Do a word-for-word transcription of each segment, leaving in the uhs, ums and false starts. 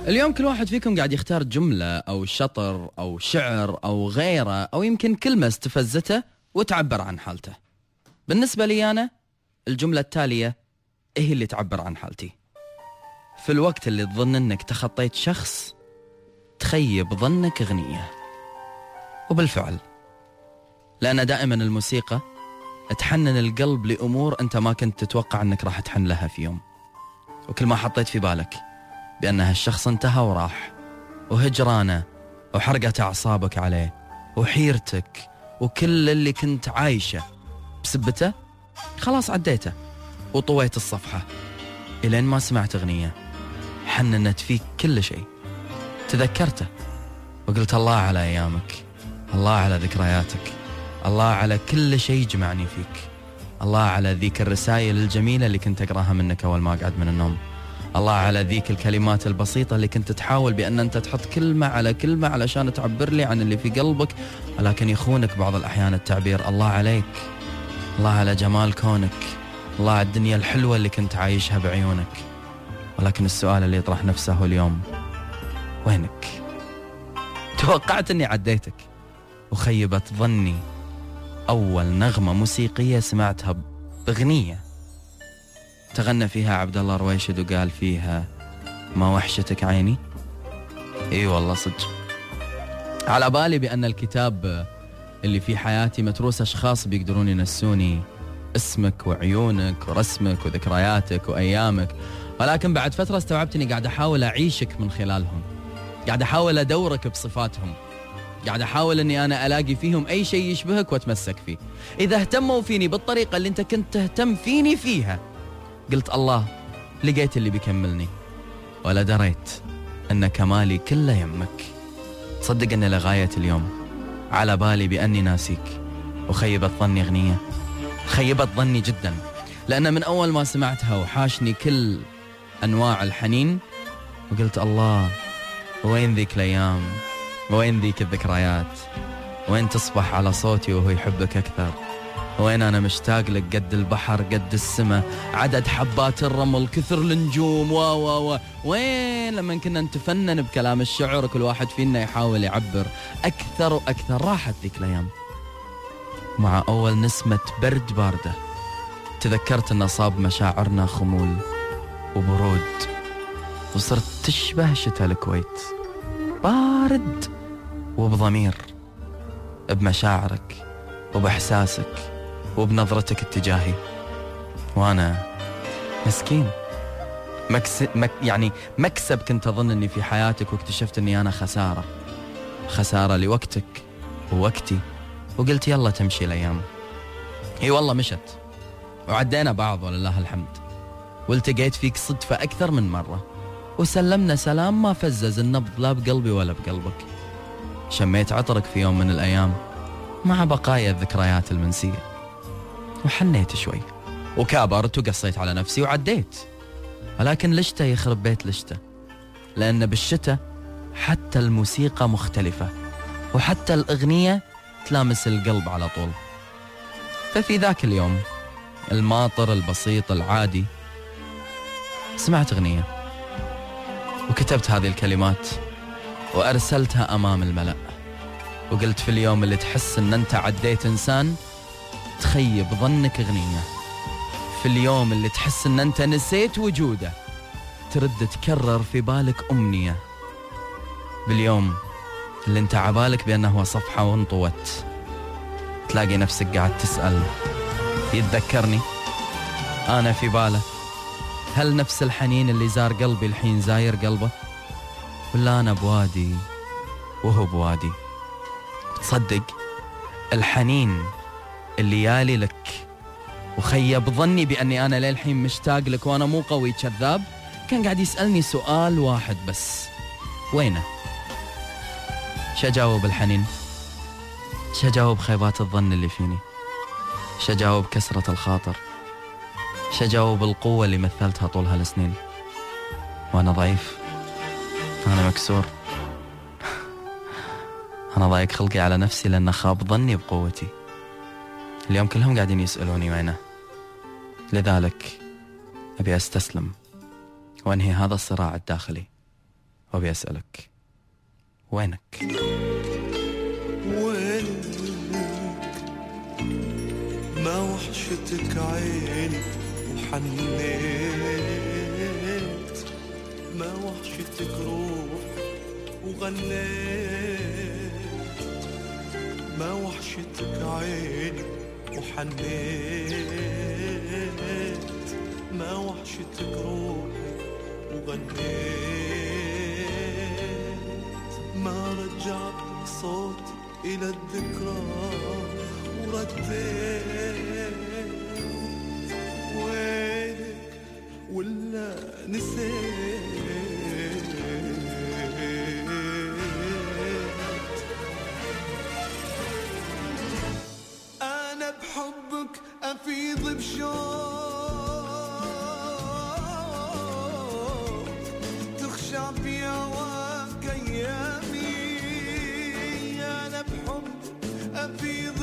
اليوم كل واحد فيكم قاعد يختار جملة أو شطر أو شعر أو غيره أو يمكن كلمة استفزته وتعبر عن حالته. بالنسبة لي أنا الجملة التالية إيه اللي تعبر عن حالتي. في الوقت اللي تظن أنك تخطيت شخص تخيب ظنك أغنية. وبالفعل، لأن دائما الموسيقى تحنن القلب لأمور أنت ما كنت تتوقع أنك راح تحن لها في يوم. وكل ما حطيت في بالك بأن هالشخص انتهى وراح، وهجرانه وحرقت أعصابك عليه وحيرتك وكل اللي كنت عايشه بسبته، خلاص عديته وطويت الصفحة إلين ما سمعت أغنية حننت فيك كل شيء. تذكرته وقلت الله على أيامك، الله على ذكرياتك، الله على كل شيء جمعني فيك، الله على ذيك الرسائل الجميلة اللي كنت أقراها منك أول ما أقعد من النوم، الله على ذيك الكلمات البسيطة اللي كنت تحاول بأن أنت تحط كلمة على كلمة علشان تعبر لي عن اللي في قلبك، ولكن يخونك بعض الأحيان التعبير. الله عليك، الله على جمال كونك، الله على الدنيا الحلوة اللي كنت عايشها بعيونك. ولكن السؤال اللي يطرح نفسه اليوم، وينك؟ توقعت أني عديتك وخيبت ظني أول نغمة موسيقية سمعتها بأغنية تغنى فيها عبد الله رويشد وقال فيها ما وحشتك عيني. اي والله صدق. على بالي بأن الكتاب اللي في حياتي متروس أشخاص بيقدرون ينسوني اسمك وعيونك ورسمك وذكرياتك وأيامك، ولكن بعد فترة استوعبت أني قاعد أحاول أعيشك من خلالهم، قاعد أحاول أدورك بصفاتهم، قاعد أحاول أني أنا ألاقي فيهم أي شيء يشبهك وأتمسك فيه. إذا اهتموا فيني بالطريقة اللي أنت كنت تهتم فيني فيها، قلت الله لقيت اللي بيكملني، ولا دريت أن كمالي كله يمك. تصدق أن لغاية اليوم على بالي بأني ناسيك، وخيبت ظني أغنية، خيبت ظني جدا، لأن من أول ما سمعتها وحاشني كل أنواع الحنين، وقلت الله وين ذيك الأيام، وين ذيك الذكريات، وين تصبح على صوتي وهو يحبك أكثر، وين أنا مشتاق لك قد البحر قد السماء، عدد حبات الرمل كثر النجوم، و و و وين لما كنا نتفنن بكلام الشعر كل واحد فينا يحاول يعبر أكثر وأكثر. راحت ذيك الأيام مع أول نسمة برد باردة، تذكرت أن صاب مشاعرنا خمول وبرود، وصرت تشبه شتاء الكويت، بارد وبضمير، بمشاعرك وبإحساسك وبنظرتك اتجاهي. وأنا مسكين مكس... مك... يعني مكسب كنت أظن أني في حياتك، واكتشفت أني أنا خسارة، خسارة لوقتك ووقتي. وقلت يلا تمشي الأيام. هي والله مشت وعدينا بعض ولله الحمد، والتقيت فيك صدفة أكثر من مرة، وسلمنا سلام ما فزز النبض لا بقلبي ولا بقلبك. شميت عطرك في يوم من الأيام مع بقايا الذكريات المنسية، وحنيت شوي وكابرت وقصيت على نفسي وعديت. ولكن لشته يخرب بيت لشته، لأن بالشتاء حتى الموسيقى مختلفة، وحتى الأغنية تلامس القلب على طول. ففي ذاك اليوم الماطر البسيط العادي سمعت أغنية، وكتبت هذه الكلمات وأرسلتها أمام الملأ، وقلت في اليوم اللي تحس أن أنت عديت إنسان تخيب ظنك أغنية، في اليوم اللي تحس أن أنت نسيت وجوده ترد تكرر في بالك أمنية، باليوم اللي أنت عبالك بأنه هو صفحة وانطوت، تلاقي نفسك قاعد تسأل يتذكرني أنا في باله؟ هل نفس الحنين اللي زار قلبي الحين زاير قلبه؟ ولا أنا بوادي وهو بوادي؟ تصدق الحنين اللي يالي لك وخيب ظني بأني أنا للحين مشتاق لك وأنا مو قوي كذاب، كان قاعد يسألني سؤال واحد بس، وينه؟ شجاوب الحنين؟ شجاوب خيبات الظن اللي فيني؟ شجاوب كسرة الخاطر؟ شجاوب القوة اللي مثلتها طول هالسنين وأنا ضعيف، أنا مكسور، أنا ضايق خلقي على نفسي لأن خاب ظني بقوتي. اليوم كلهم قاعدين يسألوني وينه، لذلك أبي أستسلم وأنهي هذا الصراع الداخلي وأبي أسألك وينك؟ وينك ما وحشتك عيني وحنيت، ما وحشتك روحي وغنيت، ما وحشتك عيني وحنيت، ما وحشتك روحي وغنيت، ما رجعت صوتي إلى الذكرى ورديت، وينك ولا نسيت؟ أنا بحبك أفيض بشوق، تخشى بهواك أيامي، أنا بحبك أفيض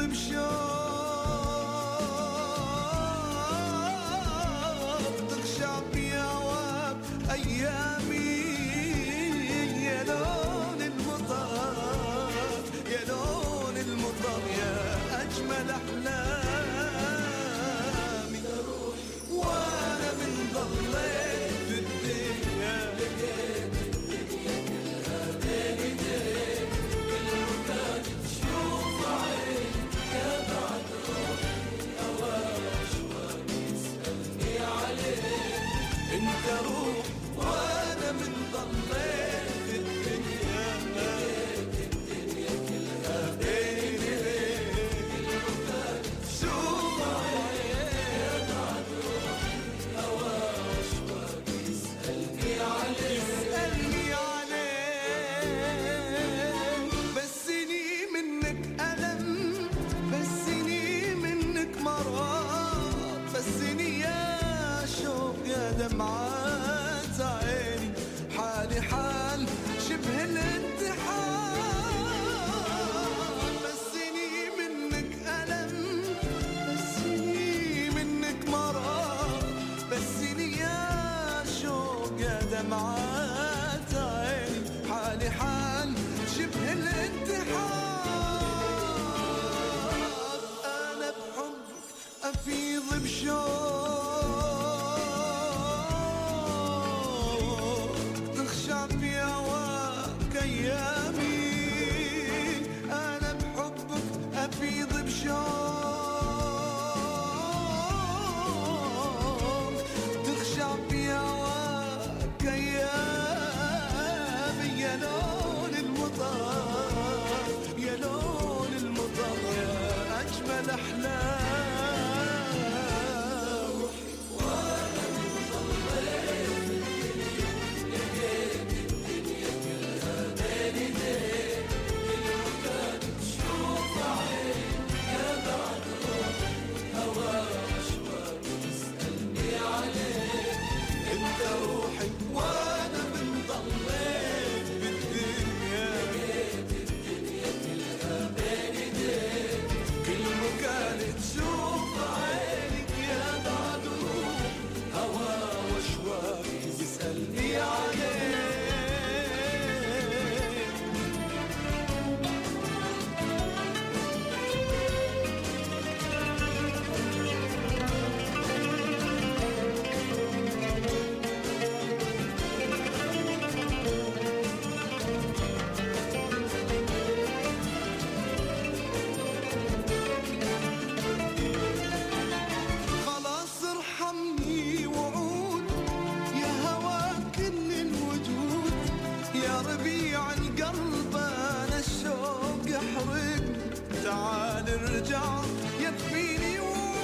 بشوق، تخشى بهواك أيامي، يا لون المطر يا لون المطر يا أجمل أحلامي، وأنا من ضليت في الدنيا لقيت الدنيا كلها بين ايديك، كل مكان تشوف عيني يا بعد روحي هواك شوق يسألني عليك، انت روح وأنا من ضليت في الدنيا لقيت الدنيا كلها بين ايديك، كل مكان تشوف عيني يا بعد روحي هواك شوق يسألني عليك، يسألني عليك، بسني منك ألم، بسني منك مرض، بسني يا شوق يا دمعات عيني، حالي حال شبه الانتحار، بسني منك ألم، بسني منك مرض، بسني يا شوق يا دمعات عيني، حالي حال شبه الانتحار، أنا بحبك أفيض بشوق، تخشى في هواك أيامي، أنا بحبك أفيض بشوق، تخشى في هواك أيامي، يا لون المطر يا لون المطر يا أجمل أحلام، وأنا من ضليت لقيت الدنيا كلها بين ايديك، كل مكان تشوف عيني يا بعد روحي هواك شوق يسألني عليك، انت روحي وأنا من ضليت بالدنيا لقيت الدنيا كلها بين ايديك، كل مكان تشوف عينك يا بعد روحي هوا واشواق يسألني عليك. خلاص ارحمني وعود يا هوا كل الوجود، يا ربيع القلب انا الشوق يحرقني، تعال ارجع يكفيني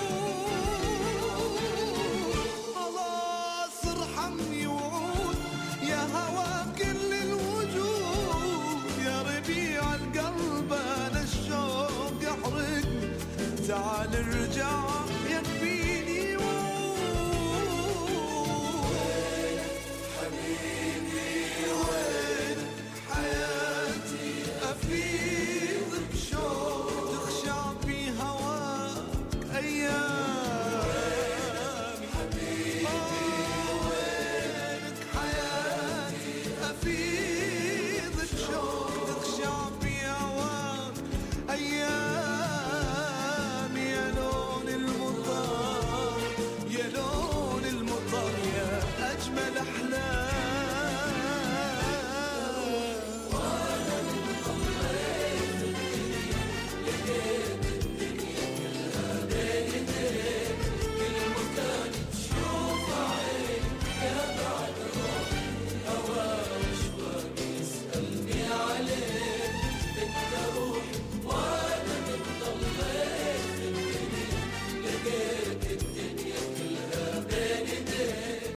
وعود، خلاص ارحمني وعود يا هوا كل الوجود، يا ربيع القلب انا الشوق يحرقني، تعال ارجع